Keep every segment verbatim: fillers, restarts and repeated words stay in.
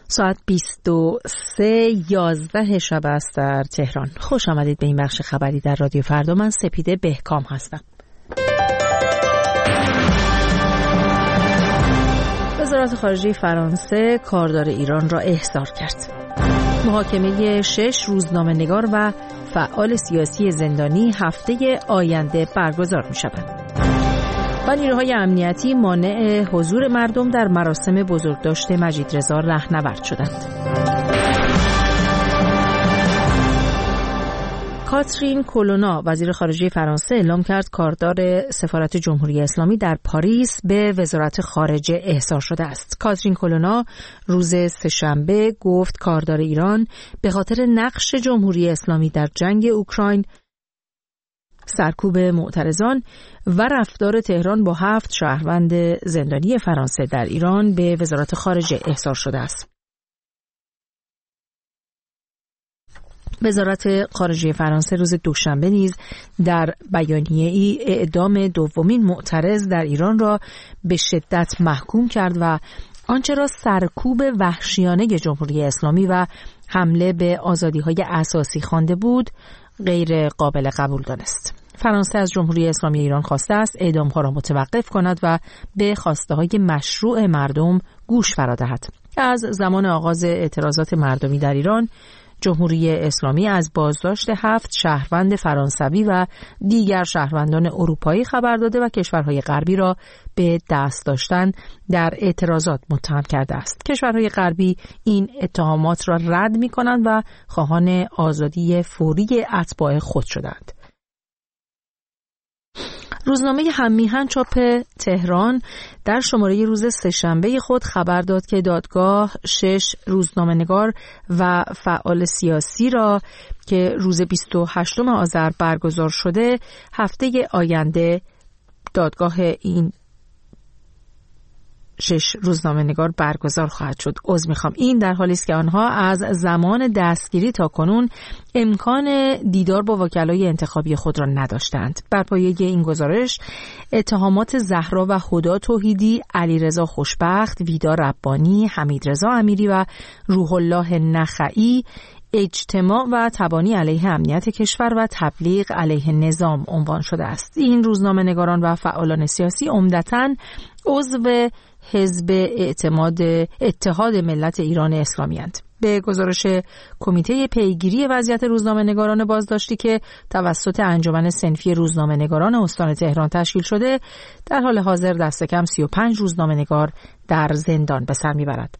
ساعت بیست و سه یازده شب است در تهران. خوش آمدید به این بخش خبری در رادیو فردا. من سپیده بهکام هستم. وزارت خارجه فرانسه کاردار ایران را احضار کرد. محاکمه شش روزنامه‌نگار و فعال سیاسی زندانی هفته آینده برگزار می شود. و نیروهای امنیتی مانع حضور مردم در مراسم بزرگداشت مجیدرضا رهنورد شدند. کاترین کولونا وزیر خارجه فرانسه اعلام کرد کاردار سفارت جمهوری اسلامی در پاریس به وزارت خارجه احضار شده است. کاترین کولونا روز سه‌شنبه گفت کاردار ایران به خاطر نقش جمهوری اسلامی در جنگ اوکراین، سرکوب معترضان و رفتار تهران با هفت شهروند زندانی فرانسه در ایران به وزارت خارجه احضار شده است. وزارت خارجه فرانسه روز دوشنبه نیز در بیانیه‌ای اعدام دومین معترض در ایران را به شدت محکوم کرد و آنچه را سرکوب وحشیانه جمهوری اسلامی و حمله به آزادی‌های اساسی خوانده بود غیر قابل قبول دانست. فرانسه از جمهوری اسلامی ایران خواسته است اعدام‌ها را متوقف کند و به خواسته‌های مشروع مردم گوش فرا دهد. از زمان آغاز اعتراضات مردمی در ایران، جمهوری اسلامی از بازداشت هفت شهروند فرانسوی و دیگر شهروندان اروپایی خبر داده و کشورهای غربی را به دست داشتن در اعتراضات متهم کرده است. کشورهای غربی این اتهامات را رد می‌کنند و خواهان آزادی فوری اتباع خود شدند. روزنامه هممیهن چاپ تهران در شماره روز سه‌شنبه خود خبر داد که دادگاه شش روزنامه‌نگار و فعال سیاسی را که روز بیست و هشتم آذر برگزار شده هفته آینده دادگاه این شش روزنامه‌نگار برگزار خواهد شد. عذر می‌خوام. این در حالی است که آنها از زمان دستگیری تا کنون امکان دیدار با وکلای انتخابی خود را نداشتند. بر پایه این گزارش اتهامات زهرا و هدی توحیدی، علیرضا خوشبخت، ویدا ربانی، حمیدرضا امیری و روح الله نخعی اجتماع و تبانی علیه امنیت کشور و تبلیغ علیه نظام عنوان شده است. این روزنامه‌نگاران و فعالان سیاسی عمدتاً عضو حزب اعتماد اتحاد ملت ایران اسلامی اند. به گزارش کمیته پیگیری وضعیت روزنامه‌نگاران بازداشتی که توسط انجمن صنفی روزنامه‌نگاران استان تهران تشکیل شده، در حال حاضر دست کم سی و پنج روزنامه‌نگار در زندان به سر میبرد.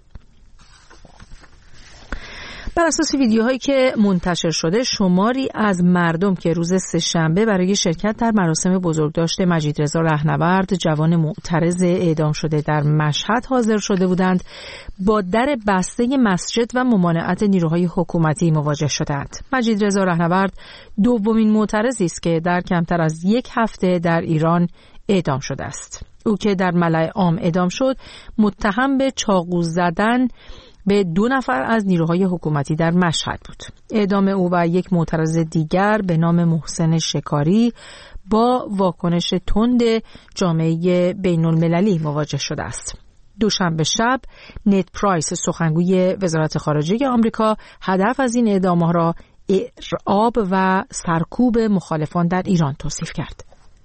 بر اساس ویدیوهایی که منتشر شده، شماری از مردم که روز سه‌شنبه برای شرکت در مراسم بزرگداشت مجیدرضا رهنورد جوان معترض اعدام شده در مشهد حاضر شده بودند، با در بسته مسجد و ممانعت نیروهای حکومتی مواجه شدند. مجیدرضا رهنورد دومین معترضی است که در کمتر از یک هفته در ایران اعدام شده است. او که در ملأ عام اعدام شد، متهم به چاقو زدن به دو نفر از نیروهای حکومتی در مشهد بود. اعدام او و یک معترض دیگر به نام محسن شکاری با واکنش تند جامعه بین المللی مواجه شده است. دوشنبه شب نت پرایس سخنگوی وزارت خارجه آمریکا هدف از این اعدام‌ها را ارعاب و سرکوب مخالفان در ایران توصیف کرد.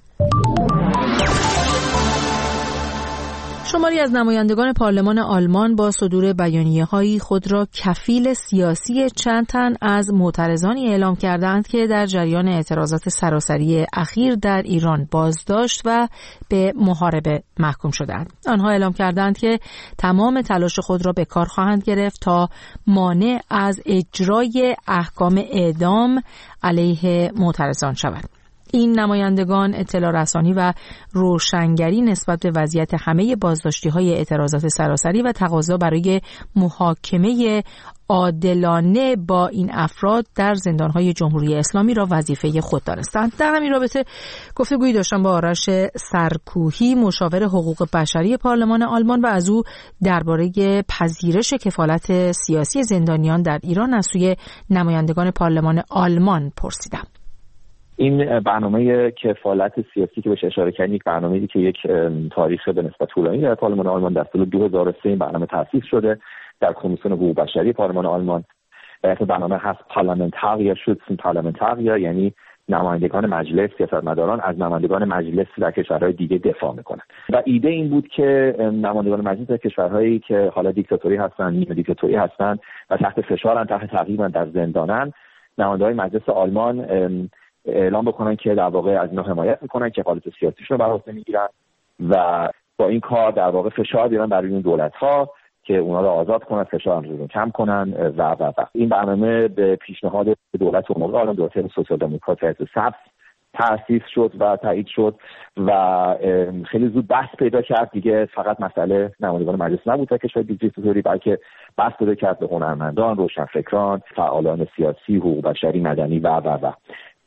شماری از نمایندگان پارلمان آلمان با صدور بیانیه‌هایی خود را کفیل سیاسی چند تن از معترضانی اعلام کردند که در جریان اعتراضات سراسری اخیر در ایران بازداشت و به محاربه محکوم شدند. آنها اعلام کردند که تمام تلاش خود را به کار خواهند گرفت تا مانع از اجرای احکام اعدام علیه معترضان شوند. این نمایندگان اطلاع رسانی و روشنگری نسبت به وضعیت همه بازداشتی‌های اعتراضات سراسری و تقاضا برای محاکمه عادلانه با این افراد در زندان‌های جمهوری اسلامی را وظیفه خود دانستند. در همین رابطه گفتگویی داشتم با آرش سرکوهی، مشاور حقوق بشری پارلمان آلمان، و از او درباره پذیرش کفالت سیاسی زندانیان در ایران از سوی نمایندگان پارلمان آلمان پرسیدم. این برنامه کفالت سیاسی که بهش اشاره کردید، یک برنامه‌ای که یک تاریخ به نسبت طولانی در پارلمان آلمان در سال دو هزار و سه این برنامه تأسیس شده. در کمیسیون حقوق بشری پارلمان آلمان. در برنامه هست پارلمنتاریا شوتسن پارلمنتاریا، یعنی نمایندگان مجلس، سیاستمداران از نمایندگان مجلس در کشورهای دیگه دفاع میکنن. و ایده این بود که نمایندگان مجلس در کشورهایی که حالا دیکتاتوری هستن، نیمه دیکتاتوری هستن و تحت فشارن، تحت تعقیبن، در زندانن، نمایندگان مجلس آلمان اعلام بکنن که در واقع از اینا حمایت میکنن، کفالت سیاسیشون رو بر عهده میگیرن و با این کار در واقع فشار بیارن برای این دولت‌ها که اونا رو آزاد کنن، فشار رو کم کنن و و و این برنامه به پیشنهاد دولت عمومی آلمان، دولت سوسیال دموکرات حزب سبز تأسیس شد و تایید شد و خیلی زود بحث پیدا کرد. دیگه فقط مسئله نمایندگان مجلس نبود در کشور دیکتاتوری، بلکه بحث پیدا کرد به هنرمندان، روشنفکران، فعالان سیاسی، حقوق بشری، مدنی و و و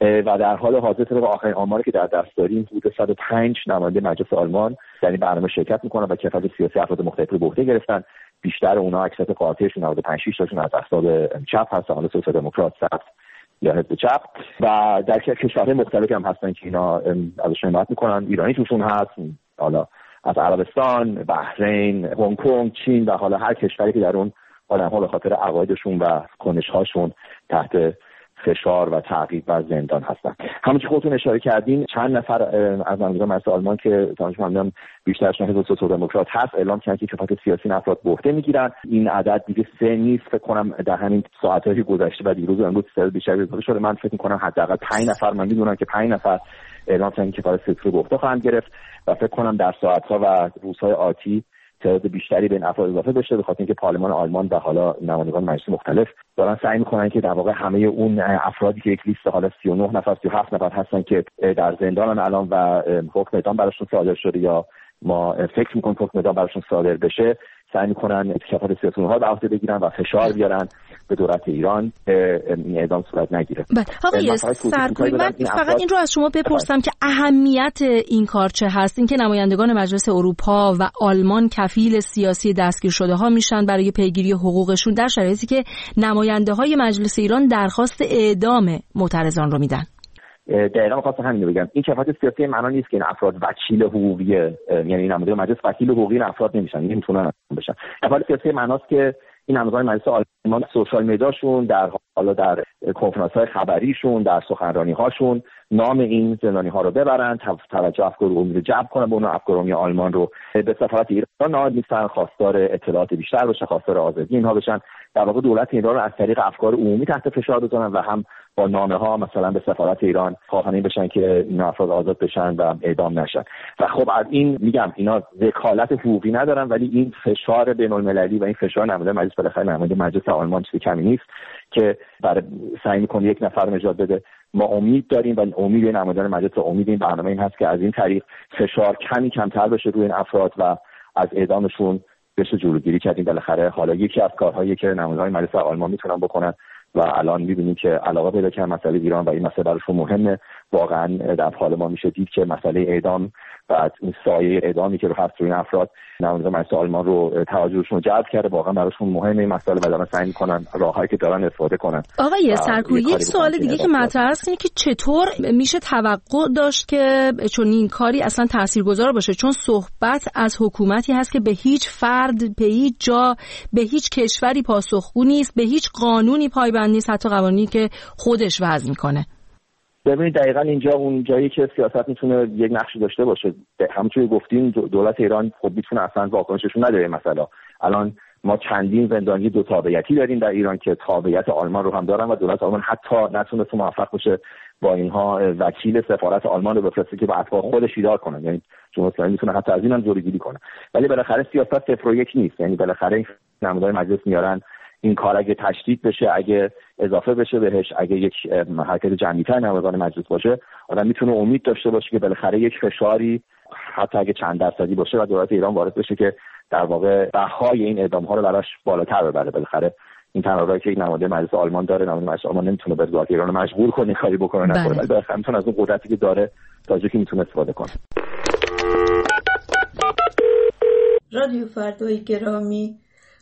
و در حال حاضر طبق آخرین آماری که در دست داریم حدود صد و پنج نماینده مجلس آلمان در این برنامه شرکت میکنن و کفالت سیاسی افراد مختلف رو به عهده گرفتن. بیشتر اونها اکثریت قاطعشون نود و پنج شش تاشون از احزاب چپ هستن، حالا سوسیال دموکرات، سبز یا حزب چپ، و در کشورهای مختلفی هم هستن که اینا ازشون حمایت میکنن. ایرانی توشون هست، حالا از عربستان، بحرین، هنگ کنگ، چین و حالا هر کشوری که در اون آدم‌ها به خاطر عقایدشون و کنش‌هاشون تحت فشار و تعقیب و زندان هستن. همون که خودتون اشاره کردین، چند نفر از نمایندگان مجلس آلمان که تماشا می‌کنم بیشترشون حزب سوسیال دموکرات هست، اعلام کردن که کفالت سیاسی افراد به عهده میگیرن. این عدد دیگه سه نیست، فکر کنم در همین ساعت‌های گذشته و دیروز و امروز سه بیشتر اضافه شده. من فکر می‌کنم حداقل پنج نفر، من می‌دونم که پنج نفر اعلام کردن که کفالت سیاسی رو به عهده خواهند گرفت و فکر کنم در ساعت‌ها و روزهای آتی تعداد بیشتری به این افراد اضافه بشه، به خاطر اینکه پارلمان آلمان و حالا نمایندگان مجلس مختلف دارن سعی میکنن که در واقع همه اون افرادی که یک لیست حالا سی و نه نفر سی و هفت نفر هستن که در زندانن الان و حکم اعدام براشون صادر شده یا ما فکر میکنیم حکم اعدام براشون صادر بشه، سعی میکنن کفالت سیاسی اونها به عهده بگیرن و فشار بیارن به دولت ایران این اعدام صورت نگیره. آقای سرکوی، من فقط این رو از شما بپرسم که اهمیت این کار چه هست؟ اینکه نمایندگان مجلس اروپا و آلمان کفیل سیاسی دستگیر شده ها میشن برای پیگیری حقوقشون در شرایطی که نماینده های مجلس ایران درخواست اعدام معترضان رو میدن. دقیقاً می‌خواستم همین رو بگم. این کفالت سیاسی معنا نیست که این افراد وکیل حقوقی، یعنی نماینده مجلس وکیل حقوقی این افراد نمیشن، نمیتونن بشن. کفالت سیاسی معناست که این نمایندگان مجلس آلمان سوشال مدیاشون، در حالا در کنفرانس‌های خبریشون، در سخنرانی‌هاشون نام این زندانی‌ها رو ببرن، توجه افکار عمومی رو جلب کنن، به اون افکار عمومی آلمان رو به سفارت ایران نهاد می‌کنن، خواستار اطلاعات بیشتر بشن، خواستار آزادی اینها بشن. در واقع دولت ایران رو از طریق افکار عمومی تحت فشار بذارن و هم با نامه‌ها مثلا به سفارت ایران خواهان بشن که این افراد آزاد بشن و اعدام نشن. و خب از این میگم اینا وکالت حقوقی ندارن، ولی این فشار بین‌المللی و این فشار نماینده مجلس، بالاخره نماینده مجلس آلمان چیزی کمی نیست که برای سعی می‌کنه یک نفر نجات بده. ما امید داریم و امید نمایندگان مجلس، امید این برنامه این هست که از این طریق فشار کمی کمتر بشه روی این افراد و از اعدامشون بشه جلوگیری کردیم. بالاخره حالا یکی از کارهایی که نمایندگان مجلس آلمان میتونن بکنن و الان می‌بینیم که علاقه پیدا کردن مسئله ایران و این مسئله براشون مهمه. واقعا در پارلمان میشه دید که مسئله اعدام و این سایه اعدامی که رو هست روی این افراد نمایندگان مجلس آلمان رو توجهشون جلب کرده، واقعا براشون مهمه این مسئله و دارن سعی می‌کنن راههایی که دارن استفاده کنن. آقای سرکوی، یک سوال دیگه که مطرح است اینه که چطور میشه توقع داشت که چون این کاری اصلا تاثیرگذار باشه، چون صحبت از حکومتی هست که به هیچ فرد، به هیچ جا، به هیچ کشوری پاسخگو نیست، به هیچ قانونی پایبند نیست، حتی قوانینی که خودش وضع میکنه. ببینید دقیقاً اینجا اون جایی که سیاست میتونه یک نقشی داشته باشه. همونطوری گفتیم دولت ایران خب میتونه اصلا واکنششون نده مثلا. الان ما چندین زندانی دو تابعیتی داریم در ایران که تابعیت آلمان رو هم دارن و دولت آلمان حتی نتونست موفق بشه با اینها وکیل سفارت آلمان رو بفرسته که با اتباع خودش اداره کنن. یعنی جمهوری اسلامی میتونه حتی از اینم جلوگیری کنه. ولی بالاخره سیاست صفر و یک نیست. یعنی بالاخره نمایندگان مجلس میارن این کار اگه تشدید بشه، اگه اضافه بشه بهش، اگه یک حرکت جمعی‌تر نمایندگان مجلس باشه، آدم میتونه امید داشته باشه که بالاخره یک فشاری حتی اگه چند درصدی باشه و دولت ایران وارد بشه که در واقع بهای این اعدام‌ها رو براش بالاتر ببره. بالاخره این تنها راهی که یک نماینده مجلس آلمان داره، نماینده مجلس آلمان نمیتونه به دولت ایران مجبور کنه کاری بکنه نکنه، ولی بالاخره میتونه از اون قدرتی که داره تا جایی که میتونه استفاده کنه. رادیو فردای گرامی،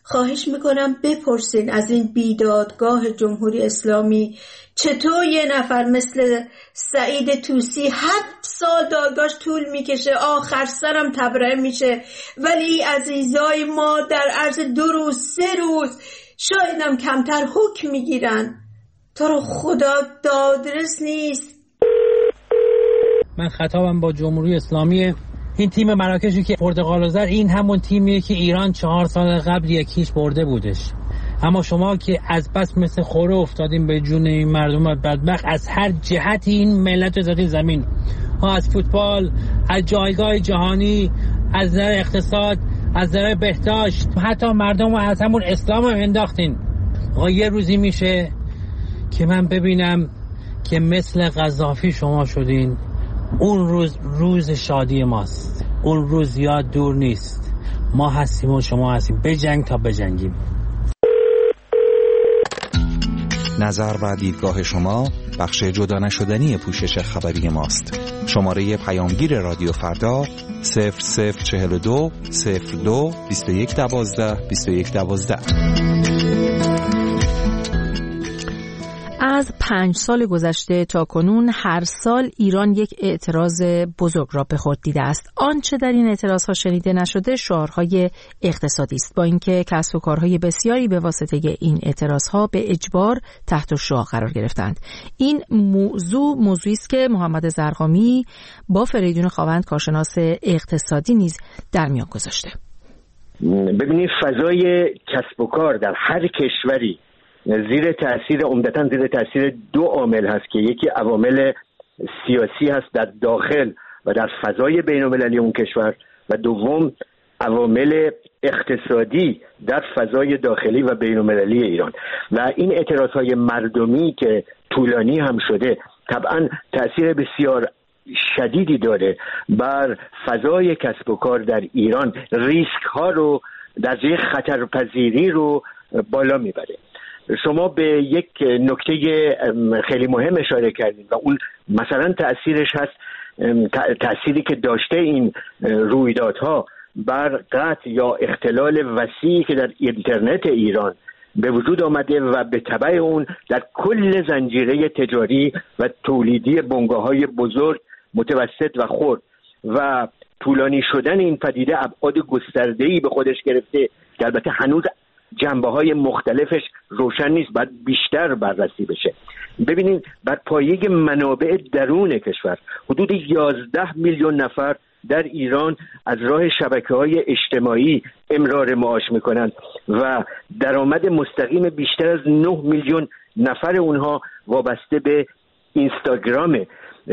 خواهش میکنم بپرسین از این بیدادگاه جمهوری اسلامی چطور یه نفر مثل سعید طوسی هفت سال دادگاهش طول میکشه، آخر سرم تبرئه میشه، ولی عزیزای ما در عرض دو روز سه روز شایدم کمتر حکم میگیرن. تو رو خدا دادرس نیست. من خطابم با جمهوری اسلامی. این تیم مراکشی که پرتغال و زد، این همون تیمیه که ایران چهار سال قبل یکیش برده بودش. اما شما که از بس مثل خوره افتادیم به جون این مردم بدبخت، از هر جهتی این ملت رو زدین زمین، ها از فوتبال، از جایگاه جهانی، از نظر اقتصاد، از نظر بهداشت، حتی مردم رو از همون اسلام هم انداختین. آقا یه روزی میشه که من ببینم که مثل قذافی شما شدین. اون روز روز شادی ماست. اون روز یاد دور نیست. ما هستیم و شما هستیم. بجنگ تا بجنگیم. نظر و دیدگاه شما بخش جدا نشدنی پوشش خبری ماست. شماره پیامگیر رادیو فردا صفر صفر چهل و دو صفر دو بیست و یک دوازده بیست و یک دوازده. از پنج سال گذشته تا کنون هر سال ایران یک اعتراض بزرگ را به خود دیده است. آنچه در این اعتراضها شنیده نشده شعارهای اقتصادی است، با اینکه کسب و کارهای بسیاری به واسطه این اعتراضها به اجبار تحت شعاع قرار گرفتند. این موضوع موضوعی است که محمد زرقامی با فریدون خاوند کارشناس اقتصادی نیز در میان گذاشته. ببینید فضای کسب و کار در هر کشوری زیر تاثیر عمدتاً زیر تاثیر دو عامل هست که یکی عوامل سیاسی هست در داخل و در فضای بین‌المللی اون کشور و دوم عوامل اقتصادی در فضای داخلی و بین‌المللی ایران. و این اعتراضهای مردمی که طولانی هم شده طبعاً تاثیر بسیار شدیدی داره بر فضای کسب و کار در ایران، ریسک ها رو درجه خطرپذیری رو بالا میبره. شما به یک نکته خیلی مهم اشاره کردید و اون مثلا تأثیرش هست، تأثیری که داشته این رویدادها بر قطع یا اختلال وسیعی که در اینترنت ایران به وجود آمده و به تبع اون در کل زنجیره تجاری و تولیدی بنگاه‌های بزرگ، متوسط و خرد و طولانی شدن این پدیده ابعاد گسترده‌ای به خودش گرفته که البته هنوز جنبه‌های مختلفش روشن نیست، باید بیشتر بررسی بشه. ببینید بر پایه منابع درون کشور حدود یازده میلیون نفر در ایران از راه شبکه‌های اجتماعی امرار معاش می‌کنند و درآمد مستقیم بیشتر از نه میلیون نفر اونها وابسته به اینستاگرام.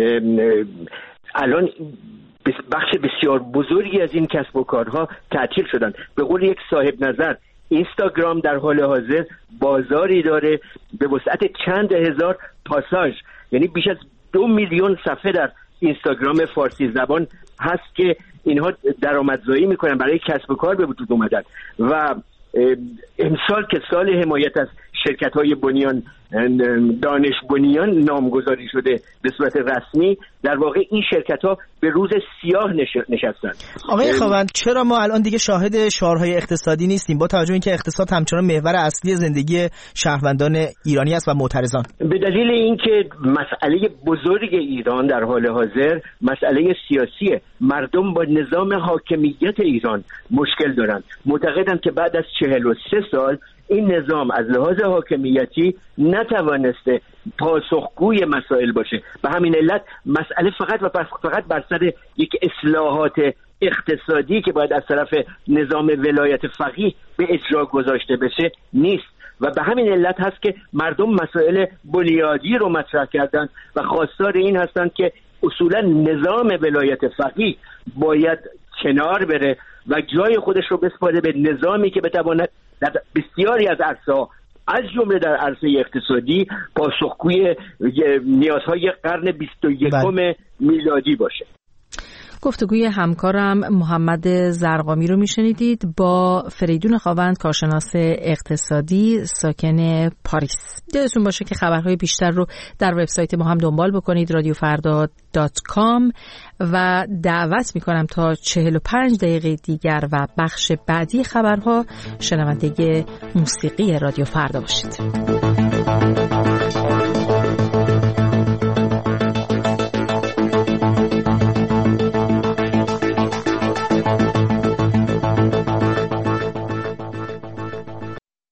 الان بخش بسیار بزرگی از این کسب و کارها تعطیل شدن. به قول یک صاحب نظر اینستاگرام در حال حاضر بازاری داره به وسعت چند هزار پاساژ، یعنی بیش از دو میلیون صفحه در اینستاگرام فارسی زبان هست که اینها درآمدزایی میکنن، برای کسب و کار به وجود اومدن. و امسال که سال حمایت از شرکت‌های بنیان دانش بنیان نامگذاری شده به صورت رسمی، در واقع این شرکت‌ها به روز سیاه نشستن. آقای خاوند، چرا ما الان دیگه شاهد شعارهای اقتصادی نیستیم با توجه اینکه اقتصاد همچنان محور اصلی زندگی شهروندان ایرانی است و معترضان؟ به دلیل اینکه مسئله بزرگ ایران در حال حاضر مسئله سیاسیه. مردم با نظام حاکمیت ایران مشکل دارن، معتقدن که بعد از چهل و سه سال این نظام از لحاظ حاکمیتی نتوانسته پاسخگوی مسائل باشه. به همین علت مسئله فقط و فقط بر سر یک اصلاحات اقتصادی که باید از طرف نظام ولایت فقیه به اجرا گذاشته بشه نیست و به همین علت هست که مردم مسائل بنیادی رو مطرح کردن و خواستار این هستند که اصولا نظام ولایت فقیه باید کنار بره و جای خودش رو بسپاره به نظامی که بتواند در بسیاری از عرصه‌ها از جمله در عرصه اقتصادی پاسخگوی نیازهای قرن بیست و یکم میلادی باشه. گفتگوی همکارم محمد زرقامی رو میشنیدید با فریدون خاوند، کارشناس اقتصادی ساکن پاریس. یادتون باشه که خبرهای بیشتر رو در وبسایت ما هم دنبال بکنید، رادیو فردا دات کام، و دعوت میکنم تا چهل و پنج دقیقه دیگر و بخش بعدی خبرها شنونده موسیقی رادیو فردا باشید.